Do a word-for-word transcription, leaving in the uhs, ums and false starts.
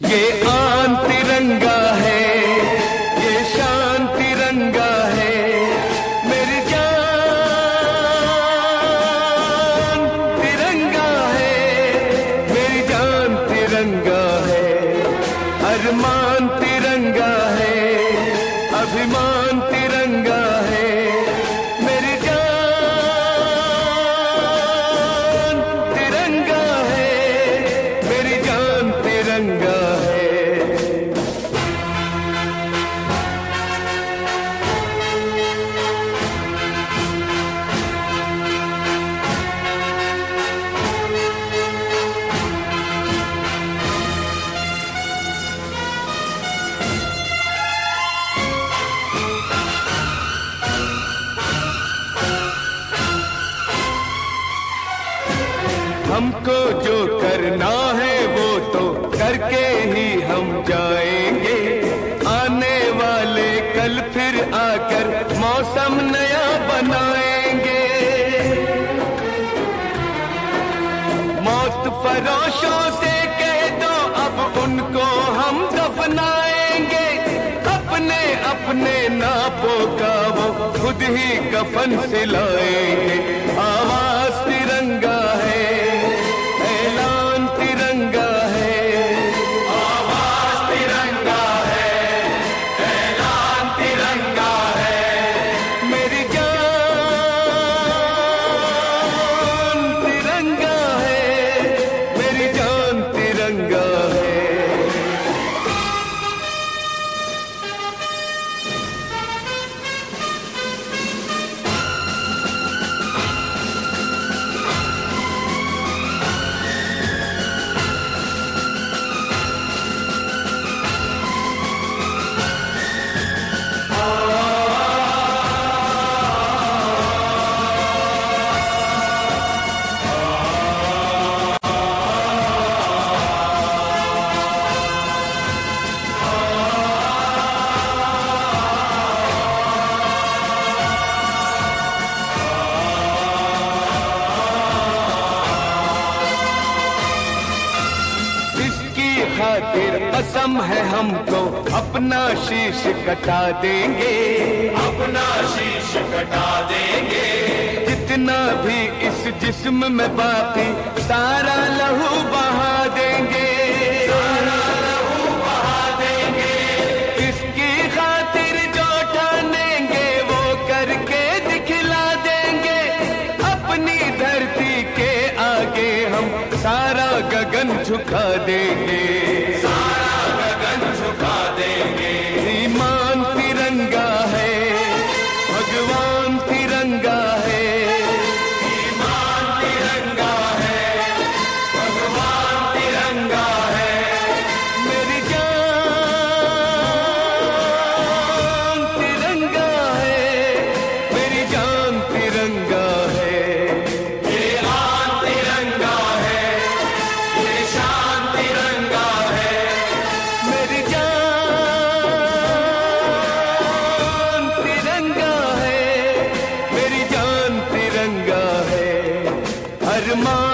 ये आन तिरंगा है, ये शान तिरंगा है, मेरी जान तिरंगा है, मेरी जान तिरंगा है, अरमान तिरंगा है, अभिमान तिरंगा है, मेरी जान तिरंगा है, मेरी जान तिरंगा है। हमको जो करना है वो तो करके ही हम जाएंगे, आने वाले कल फिर आकर मौसम नया बनाएंगे। मौत फरोशों से कह दो अब उनको हम दफनाएंगे, अपने अपने नापों का वो खुद ही कफन सिलाएंगे। आवाज तिरंगा है, खातिर कसम है हमको अपना शीश कटा देंगे, अपना शीश कटा देंगे। जितना भी इस जिस्म में बाकी सारा लहू बहा देंगे, सारा लहू बहा देंगे। इसकी खातिर जो ठानेंगे वो करके दिखला देंगे। अपनी धरती के आगे हम सारा गगन झुका देंगे, सारा गगन झुका देंगे। ईमान तिरंगा है, भगवान तिरंगा है, ईमान तिरंगा है, भगवान तिरंगा है, मेरी जान तिरंगा है, मेरी जान तिरंगा है। ये आन तिरंगा है, ये शान तिरंगा है, मेरी जान तिरंगा है, मेरी जान तिरंगा है, अरमान